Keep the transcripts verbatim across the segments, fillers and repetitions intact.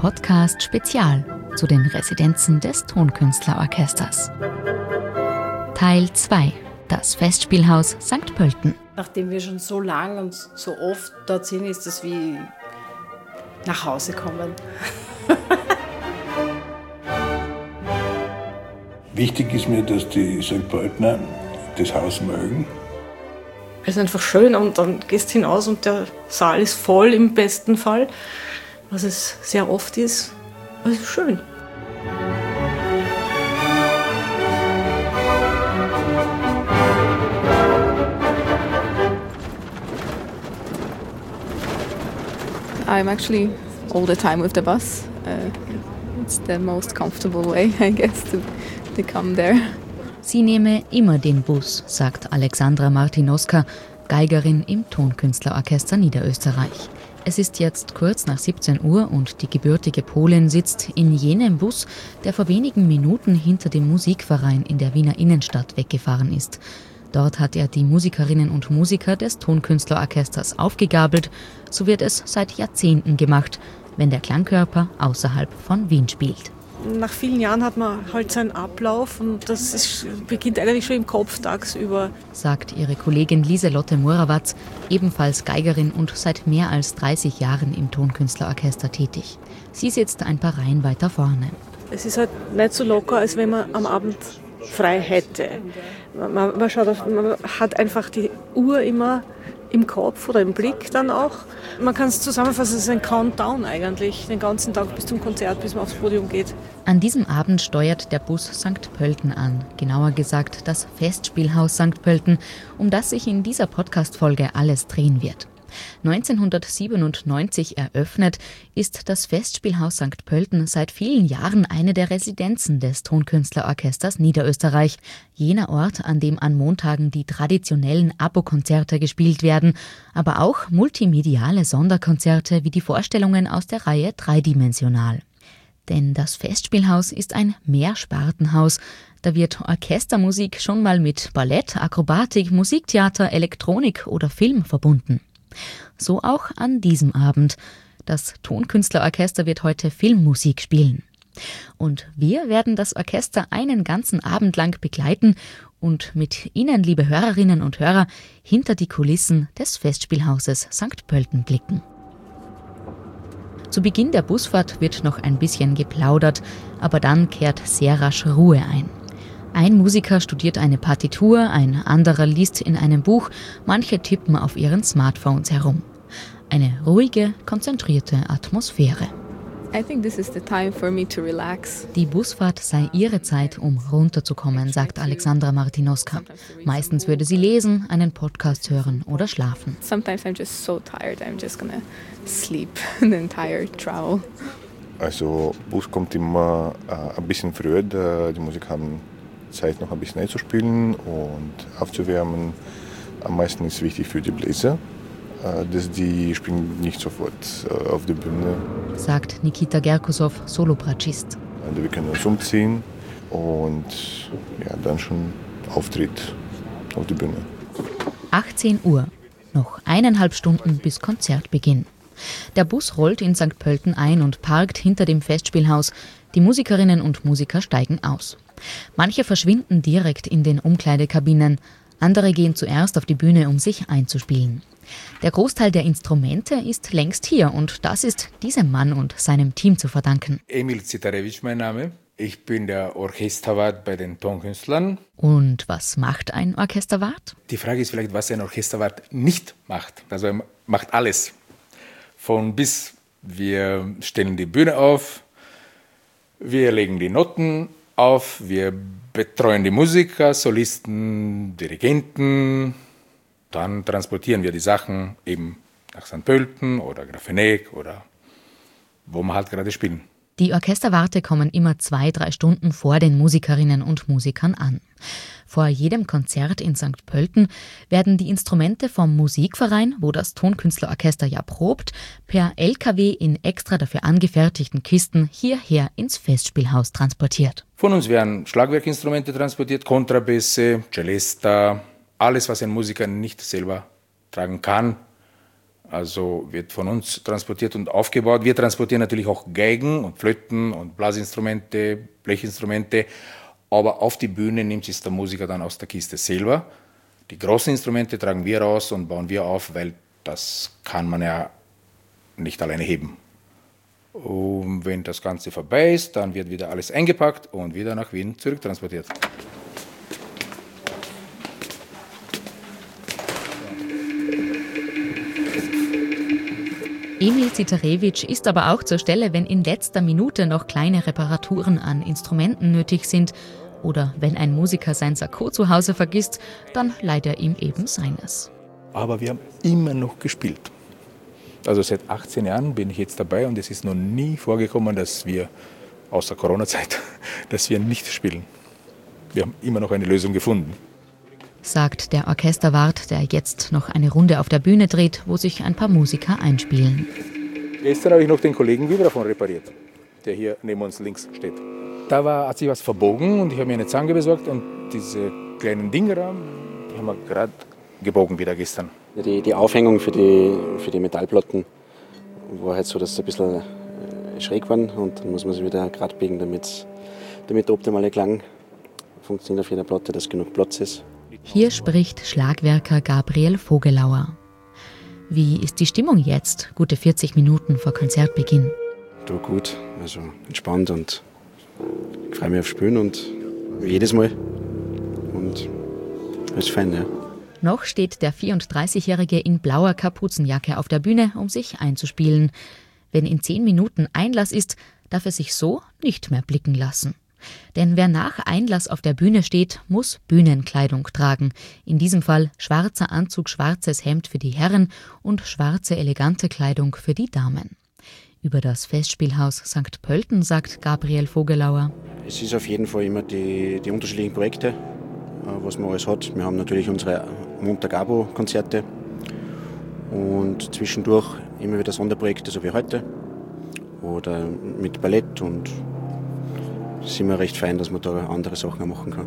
Podcast Spezial zu den Residenzen des Tonkünstlerorchesters. Teil zwei. Das Festspielhaus Sankt Pölten. Nachdem wir schon so lang und so oft dort sind, ist es wie nach Hause kommen. Wichtig ist mir, dass die Sankt Pöltener das Haus mögen. Es ist einfach schön und dann gehst du hinaus und der Saal ist voll im besten Fall, was es sehr oft ist. Es ist schön. I'm actually all the time with the bus. Uh, it's the most comfortable way, I guess, to, to come there. Sie nehme immer den Bus, sagt Alexandra Martinoska, Geigerin im Tonkünstlerorchester Niederösterreich. Es ist jetzt kurz nach siebzehn Uhr und die gebürtige Polin sitzt in jenem Bus, der vor wenigen Minuten hinter dem Musikverein in der Wiener Innenstadt weggefahren ist. Dort hat er die Musikerinnen und Musiker des Tonkünstlerorchesters aufgegabelt. So wird es seit Jahrzehnten gemacht, wenn der Klangkörper außerhalb von Wien spielt. Nach vielen Jahren hat man halt seinen Ablauf und das ist, beginnt eigentlich schon im Kopf tagsüber. Sagt ihre Kollegin Lieselotte Morawatz, ebenfalls Geigerin und seit mehr als dreißig Jahren im Tonkünstlerorchester tätig. Sie sitzt ein paar Reihen weiter vorne. Es ist halt nicht so locker, als wenn man am Abend frei hätte. Man, man, schaut auf, man hat einfach die Uhr immer im Kopf oder im Blick dann auch. Man kann es zusammenfassen, es ist ein Countdown eigentlich, den ganzen Tag bis zum Konzert, bis man aufs Podium geht. An diesem Abend steuert der Bus Sankt Pölten an, genauer gesagt das Festspielhaus Sankt Pölten, um das sich in dieser Podcast-Folge alles drehen wird. neunzehnhundertsiebenundneunzig eröffnet, ist das Festspielhaus Sankt Pölten seit vielen Jahren eine der Residenzen des Tonkünstlerorchesters Niederösterreich. Jener Ort, an dem an Montagen die traditionellen Abo-Konzerte gespielt werden, aber auch multimediale Sonderkonzerte wie die Vorstellungen aus der Reihe Dreidimensional. Denn das Festspielhaus ist ein Mehrspartenhaus. Da wird Orchestermusik schon mal mit Ballett, Akrobatik, Musiktheater, Elektronik oder Film verbunden. So auch an diesem Abend. Das Tonkünstlerorchester wird heute Filmmusik spielen. Und wir werden das Orchester einen ganzen Abend lang begleiten und mit Ihnen, liebe Hörerinnen und Hörer, hinter die Kulissen des Festspielhauses Sankt Pölten blicken. Zu Beginn der Busfahrt wird noch ein bisschen geplaudert, aber dann kehrt sehr rasch Ruhe ein. Ein Musiker studiert eine Partitur, ein anderer liest in einem Buch, manche tippen auf ihren Smartphones herum. Eine ruhige, konzentrierte Atmosphäre. I think this is the time for me to relax. Die Busfahrt sei ihre Zeit, um runterzukommen, sagt Alexandra Martinoska. Meistens würde sie lesen, einen Podcast hören oder schlafen. Sometimes I'm just so tired, I'm just gonna sleep the entire travel. Also Bus kommt immer äh, ein bisschen früher, die Musiker haben Zeit noch ein bisschen einzuspielen und aufzuwärmen. Am meisten ist wichtig für die Bläser, äh, dass die spielen nicht sofort äh, auf der Bühne. Sagt Nikita Gerkusow, Solobratschist. Also wir können uns umziehen und ja, dann schon Auftritt auf der Bühne. achtzehn Uhr. Noch eineinhalb Stunden bis Konzertbeginn. Der Bus rollt in Sankt Pölten ein und parkt hinter dem Festspielhaus. Die Musikerinnen und Musiker steigen aus. Manche verschwinden direkt in den Umkleidekabinen, andere gehen zuerst auf die Bühne, um sich einzuspielen. Der Großteil der Instrumente ist längst hier und das ist diesem Mann und seinem Team zu verdanken. Emil Zitarewitsch mein Name. Ich bin der Orchesterwart bei den Tonkünstlern. Und was macht ein Orchesterwart? Die Frage ist vielleicht, was ein Orchesterwart nicht macht. Also er macht alles. Von bis. Wir stellen die Bühne auf, wir legen die Noten auf, wir betreuen die Musiker, Solisten, Dirigenten. Dann transportieren wir die Sachen eben nach Sankt Pölten oder Grafenegg oder wo wir halt gerade spielen. Die Orchesterwarte kommen immer zwei, drei Stunden vor den Musikerinnen und Musikern an. Vor jedem Konzert in Sankt Pölten werden die Instrumente vom Musikverein, wo das Tonkünstlerorchester ja probt, per L K W in extra dafür angefertigten Kisten hierher ins Festspielhaus transportiert. Von uns werden Schlagwerkinstrumente transportiert, Kontrabässe, Celesta, alles, was ein Musiker nicht selber tragen kann, Also wird von uns transportiert und aufgebaut. Wir transportieren natürlich auch Geigen und Flöten und Blasinstrumente, Blechinstrumente. Aber auf die Bühne nimmt es der Musiker dann aus der Kiste selber. Die großen Instrumente tragen wir raus und bauen wir auf, weil das kann man ja nicht alleine heben. Und wenn das Ganze vorbei ist, dann wird wieder alles eingepackt und wieder nach Wien zurücktransportiert. Emil Zitarewitsch ist aber auch zur Stelle, wenn in letzter Minute noch kleine Reparaturen an Instrumenten nötig sind. Oder wenn ein Musiker sein Sakko zu Hause vergisst, dann leiht er ihm eben seines. Aber wir haben immer noch gespielt. Also seit achtzehn Jahren bin ich jetzt dabei und es ist noch nie vorgekommen, dass wir, außer Corona-Zeit, dass wir nicht spielen. Wir haben immer noch eine Lösung gefunden. Sagt der Orchesterwart, der jetzt noch eine Runde auf der Bühne dreht, wo sich ein paar Musiker einspielen. Gestern habe ich noch den Kollegen Vibraphon repariert, der hier neben uns links steht. Da war, hat sich was verbogen und ich habe mir eine Zange besorgt und diese kleinen Dinger da, die haben wir gerade gebogen wieder gestern. Die, die Aufhängung für die, für die Metallplatten war halt so, dass sie ein bisschen schräg waren und dann muss man sie wieder gerade biegen, damit, damit der optimale Klang funktioniert auf jeder Platte, dass genug Platz ist. Hier spricht Schlagwerker Gabriel Vogelauer. Wie ist die Stimmung jetzt, gute vierzig Minuten vor Konzertbeginn? Du gut, also entspannt und ich freue mich auf Spielen und jedes Mal. Und das ist fein, ja. Noch steht der vierunddreißigjährige in blauer Kapuzenjacke auf der Bühne, um sich einzuspielen. Wenn in zehn Minuten Einlass ist, darf er sich so nicht mehr blicken lassen. Denn wer nach Einlass auf der Bühne steht, muss Bühnenkleidung tragen. In diesem Fall schwarzer Anzug, schwarzes Hemd für die Herren und schwarze elegante Kleidung für die Damen. Über das Festspielhaus Sankt Pölten sagt Gabriel Vogelauer: Es ist auf jeden Fall immer die, die unterschiedlichen Projekte, was man alles hat. Wir haben natürlich unsere Montag-Abo-Konzerte und zwischendurch immer wieder Sonderprojekte, so wie heute. Oder mit Ballett und sind wir recht fein, dass man da andere Sachen machen kann.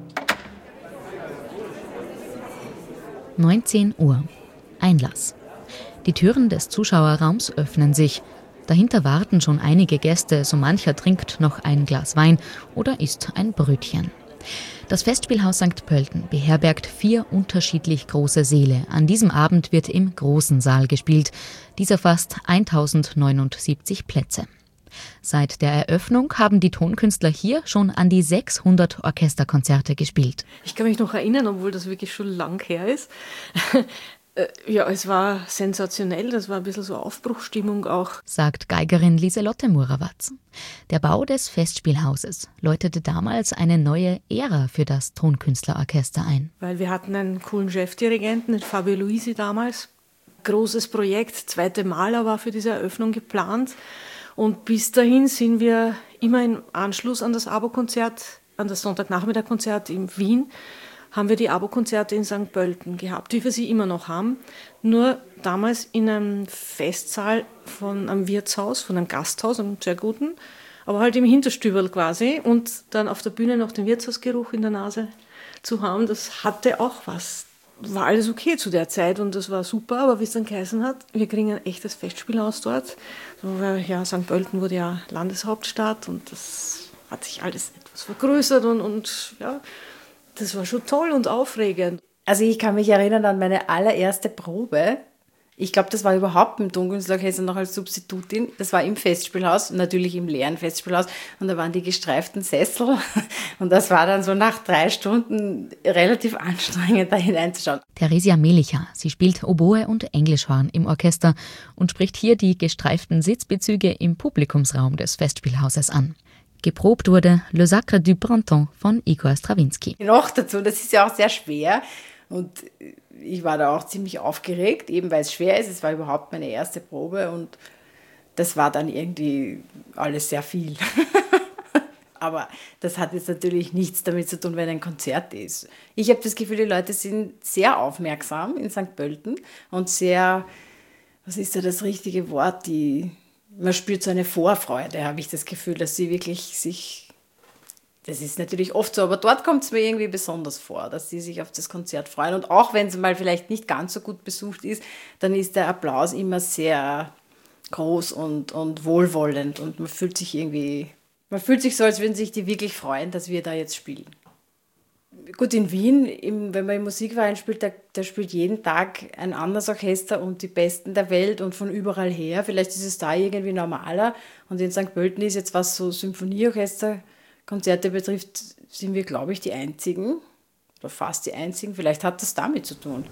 neunzehn Uhr. Einlass. Die Türen des Zuschauerraums öffnen sich. Dahinter warten schon einige Gäste, so mancher trinkt noch ein Glas Wein oder isst ein Brötchen. Das Festspielhaus Sankt Pölten beherbergt vier unterschiedlich große Säle. An diesem Abend wird im großen Saal gespielt. Dieser fasst eintausendneunundsiebzig Plätze. Seit der Eröffnung haben die Tonkünstler hier schon an die sechshundert Orchesterkonzerte gespielt. Ich kann mich noch erinnern, obwohl das wirklich schon lang her ist. Ja, es war sensationell, das war ein bisschen so Aufbruchstimmung auch. Sagt Geigerin Lieselotte Murawatz. Der Bau des Festspielhauses läutete damals eine neue Ära für das Tonkünstlerorchester ein. Weil wir hatten einen coolen Chefdirigenten, den Fabio Luisi damals. Großes Projekt, zweite Maler war für diese Eröffnung geplant. Und bis dahin sind wir immer im Anschluss an das Abo-Konzert, an das Sonntagnachmittag-Konzert in Wien, haben wir die Abo-Konzerte in Sankt Pölten gehabt, wie wir sie immer noch haben. Nur damals in einem Festsaal von einem Wirtshaus, von einem Gasthaus, einem sehr guten, aber halt im Hinterstüberl quasi. Und dann auf der Bühne noch den Wirtshausgeruch in der Nase zu haben, das hatte auch was. War alles okay zu der Zeit und das war super, aber wie es dann geheißen hat, wir kriegen ein echtes Festspielhaus dort. So, weil, ja, Sankt Pölten wurde ja Landeshauptstadt und das hat sich alles etwas vergrößert und, und ja, das war schon toll und aufregend. Also ich kann mich erinnern an meine allererste Probe. Ich glaube, das war überhaupt im Tonkünstlerorchester noch als Substitutin. Das war im Festspielhaus, natürlich im leeren Festspielhaus. Und da waren die gestreiften Sessel. Und das war dann so nach drei Stunden relativ anstrengend, da hineinzuschauen. Theresia Melicha, sie spielt Oboe und Englischhorn im Orchester und spricht hier die gestreiften Sitzbezüge im Publikumsraum des Festspielhauses an. Geprobt wurde Le Sacre du Printemps von Igor Strawinski. Noch dazu, das ist ja auch sehr schwer. Und ich war da auch ziemlich aufgeregt, eben weil es schwer ist. Es war überhaupt meine erste Probe und das war dann irgendwie alles sehr viel. Aber das hat jetzt natürlich nichts damit zu tun, wenn ein Konzert ist. Ich habe das Gefühl, die Leute sind sehr aufmerksam in Sankt Pölten und sehr, was ist da das richtige Wort, die, man spürt so eine Vorfreude, habe ich das Gefühl, dass sie wirklich sich Das ist natürlich oft so, aber dort kommt es mir irgendwie besonders vor, dass sie sich auf das Konzert freuen. Und auch wenn es mal vielleicht nicht ganz so gut besucht ist, dann ist der Applaus immer sehr groß und, und wohlwollend. Und man fühlt sich irgendwie, man fühlt sich so, als würden sich die wirklich freuen, dass wir da jetzt spielen. Gut, in Wien, im, wenn man im Musikverein spielt, da, da spielt jeden Tag ein anderes Orchester und die Besten der Welt und von überall her. Vielleicht ist es da irgendwie normaler. Und in Sankt Pölten ist jetzt, was so Symphonieorchester-Konzerte betrifft, sind wir, glaube ich, die Einzigen oder fast die Einzigen. Vielleicht hat das damit zu tun.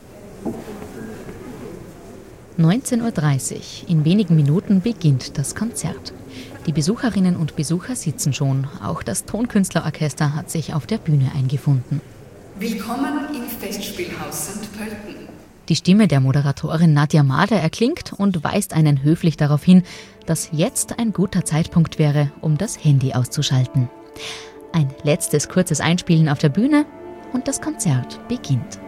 neunzehn Uhr dreißig. In wenigen Minuten beginnt das Konzert. Die Besucherinnen und Besucher sitzen schon. Auch das Tonkünstlerorchester hat sich auf der Bühne eingefunden. Willkommen im Festspielhaus Sankt Pölten. Die Stimme der Moderatorin Nadja Mader erklingt und weist einen höflich darauf hin, dass jetzt ein guter Zeitpunkt wäre, um das Handy auszuschalten. Ein letztes kurzes Einspielen auf der Bühne und das Konzert beginnt.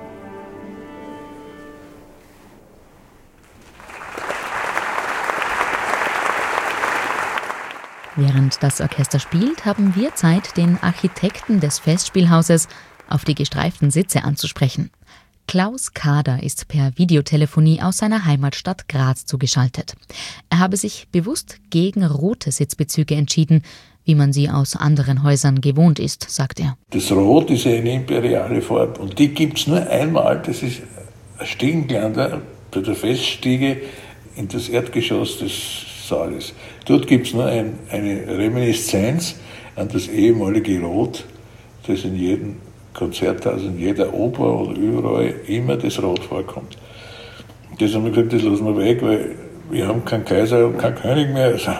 Während das Orchester spielt, haben wir Zeit, den Architekten des Festspielhauses auf die gestreiften Sitze anzusprechen. Klaus Kader ist per Videotelefonie aus seiner Heimatstadt Graz zugeschaltet. Er habe sich bewusst gegen rote Sitzbezüge entschieden, wie man sie aus anderen Häusern gewohnt ist, sagt er. Das Rot ist eine imperiale Farbe und die gibt es nur einmal, das ist ein Stiegengeländer bei der Feststiege in das Erdgeschoss des Saales. Dort gibt es nur ein, eine Reminiszenz an das ehemalige Rot, das in jedem Konzerthaus, in jeder Oper oder überall immer das Rot vorkommt. Das haben wir gesagt, das lassen wir weg, weil wir haben keinen Kaiser und keinen König mehr. Also,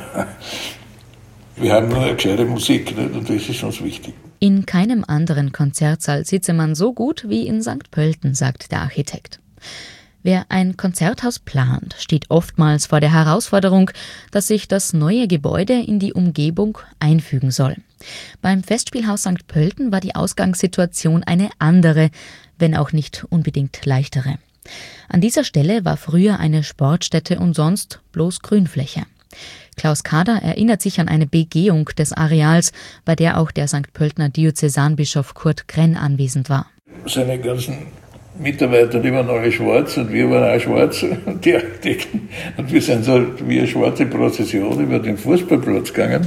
wir haben nur eine gescheite Musik, nicht? Und das ist uns wichtig. In keinem anderen Konzertsaal sitze man so gut wie in Sankt Pölten, sagt der Architekt. Wer ein Konzerthaus plant, steht oftmals vor der Herausforderung, dass sich das neue Gebäude in die Umgebung einfügen soll. Beim Festspielhaus Sankt Pölten war die Ausgangssituation eine andere, wenn auch nicht unbedingt leichtere. An dieser Stelle war früher eine Sportstätte und sonst bloß Grünfläche. Klaus Kader erinnert sich an eine Begehung des Areals, bei der auch der Sankt Pöltener Diözesanbischof Kurt Krenn anwesend war. Seine ganzen Mitarbeiter, die waren alle schwarz und wir waren auch schwarz, die Architekten. Und wir sind so wie eine schwarze Prozession über den Fußballplatz gegangen.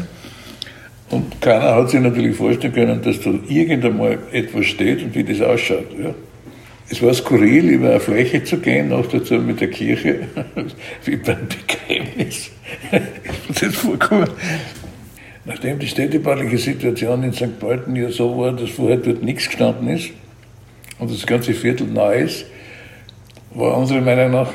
Und keiner hat sich natürlich vorstellen können, dass da irgendeinmal etwas steht und wie das ausschaut. Ja. Es war skurril, über eine Fläche zu gehen, noch dazu mit der Kirche, wie beim Begräbnis. Das ist vorgekommen. Nachdem die städtebauliche Situation in Sankt Pölten ja so war, dass vorher dort nichts gestanden ist, und das ganze Viertel neu ist, war unserer Meinung nach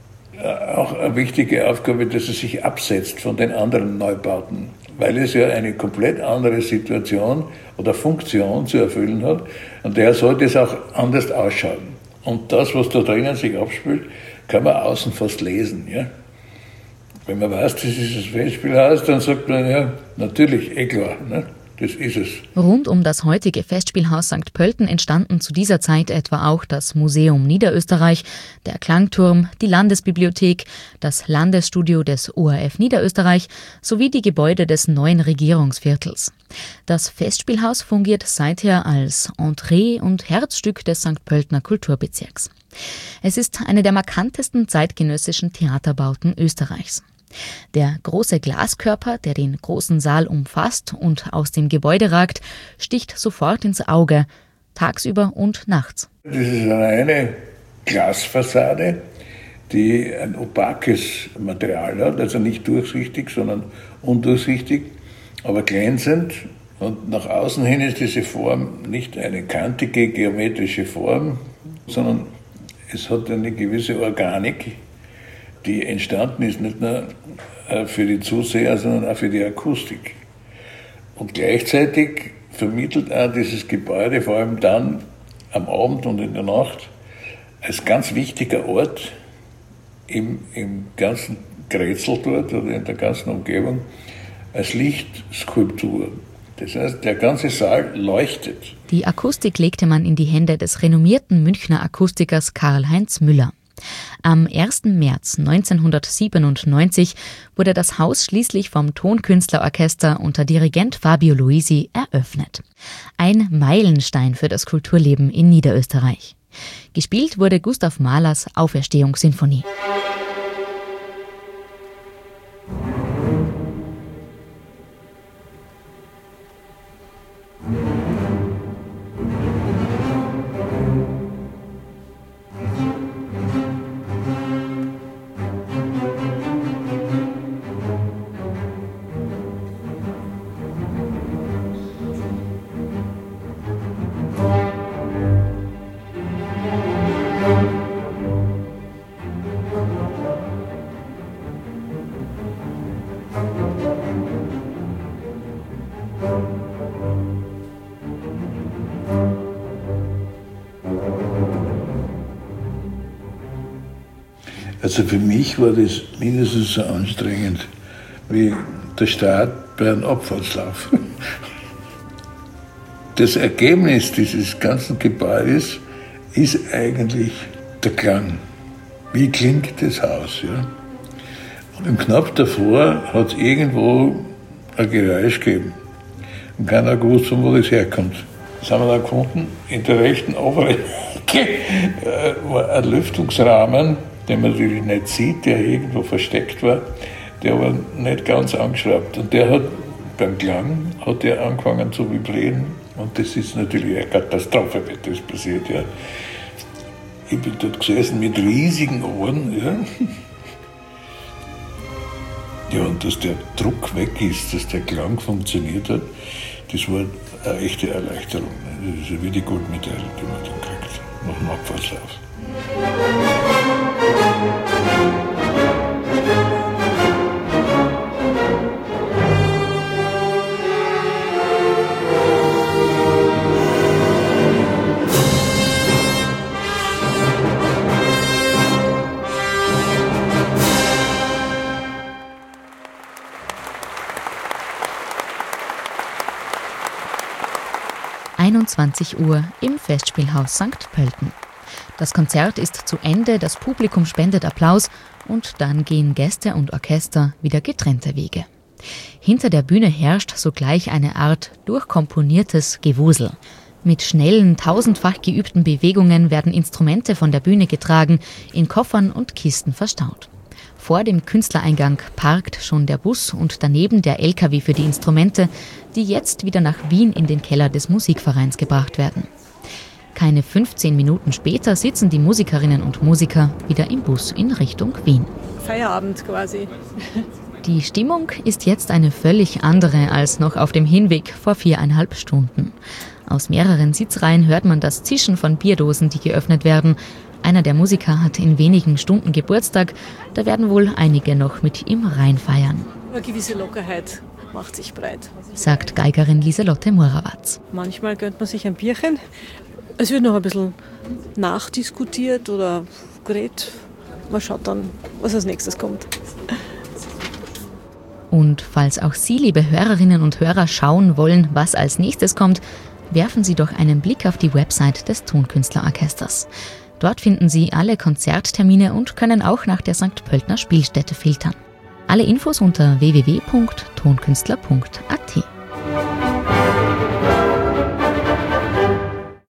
auch eine wichtige Aufgabe, dass es sich absetzt von den anderen Neubauten, weil es ja eine komplett andere Situation oder Funktion zu erfüllen hat und daher sollte es auch anders ausschauen. Und das, was da drinnen sich abspielt, kann man außen fast lesen. Ja? Wenn man weiß, das ist das Festspielhaus, dann sagt man, ja, natürlich, eh klar, ne? Das ist es. Rund um das heutige Festspielhaus Sankt Pölten entstanden zu dieser Zeit etwa auch das Museum Niederösterreich, der Klangturm, die Landesbibliothek, das Landesstudio des O R F Niederösterreich sowie die Gebäude des neuen Regierungsviertels. Das Festspielhaus fungiert seither als Entree und Herzstück des Sankt Pöltener Kulturbezirks. Es ist eine der markantesten zeitgenössischen Theaterbauten Österreichs. Der große Glaskörper, der den großen Saal umfasst und aus dem Gebäude ragt, sticht sofort ins Auge, tagsüber und nachts. Das ist eine reine Glasfassade, die ein opakes Material hat, also nicht durchsichtig, sondern undurchsichtig, aber glänzend. Und nach außen hin ist diese Form nicht eine kantige geometrische Form, sondern es hat eine gewisse Organik, die entstanden ist, nicht nur für die Zuseher, sondern auch für die Akustik. Und gleichzeitig vermittelt auch dieses Gebäude, vor allem dann am Abend und in der Nacht, als ganz wichtiger Ort im, im ganzen Grätzl dort oder in der ganzen Umgebung, als Lichtskulptur. Das heißt, der ganze Saal leuchtet. Die Akustik legte man in die Hände des renommierten Münchner Akustikers Karl-Heinz Müller. Am ersten März neunzehnhundertsiebenundneunzig wurde das Haus schließlich vom Tonkünstlerorchester unter Dirigent Fabio Luisi eröffnet. Ein Meilenstein für das Kulturleben in Niederösterreich. Gespielt wurde Gustav Mahlers Auferstehungssinfonie. Also für mich war das mindestens so anstrengend wie der Start bei einem Abfahrtslauf. Das Ergebnis dieses ganzen Gebäudes ist eigentlich der Klang. Wie klingt das Haus? Ja? Und knapp davor hat es irgendwo ein Geräusch gegeben. Und keiner hat gewusst, von wo das herkommt. Das haben wir dann gefunden. In der rechten oberen Ecke war ein Lüftungsrahmen, den man natürlich nicht sieht, der irgendwo versteckt war, der war nicht ganz angeschraubt. Und der hat beim Klang hat der angefangen zu vibrieren. Und das ist natürlich eine Katastrophe, wenn das passiert. Ja. Ich bin dort gesessen mit riesigen Ohren. Ja. Ja, und dass der Druck weg ist, dass der Klang funktioniert hat, das war eine echte Erleichterung. Das ist wie die Goldmedaille, die man dann kriegt, nach dem Abfahrtslauf. einundzwanzig Uhr im Festspielhaus Sankt Pölten. Das Konzert ist zu Ende, das Publikum spendet Applaus und dann gehen Gäste und Orchester wieder getrennte Wege. Hinter der Bühne herrscht sogleich eine Art durchkomponiertes Gewusel. Mit schnellen, tausendfach geübten Bewegungen werden Instrumente von der Bühne getragen, in Koffern und Kisten verstaut. Vor dem Künstlereingang parkt schon der Bus und daneben der L K W für die Instrumente, die jetzt wieder nach Wien in den Keller des Musikvereins gebracht werden. Keine fünfzehn Minuten später sitzen die Musikerinnen und Musiker wieder im Bus in Richtung Wien. Feierabend quasi. Die Stimmung ist jetzt eine völlig andere als noch auf dem Hinweg vor viereinhalb Stunden. Aus mehreren Sitzreihen hört man das Zischen von Bierdosen, die geöffnet werden. Einer der Musiker hat in wenigen Stunden Geburtstag, da werden wohl einige noch mit ihm reinfeiern. Eine gewisse Lockerheit macht sich breit, sagt Geigerin Lieselotte Morawatz. Manchmal gönnt man sich ein Bierchen. Es wird noch ein bisschen nachdiskutiert oder geredet. Man schaut dann, was als nächstes kommt. Und falls auch Sie, liebe Hörerinnen und Hörer, schauen wollen, was als nächstes kommt, werfen Sie doch einen Blick auf die Website des Tonkünstlerorchesters. Dort finden Sie alle Konzerttermine und können auch nach der Sankt Pöltner Spielstätte filtern. Alle Infos unter w w w punkt tonkünstler punkt a t.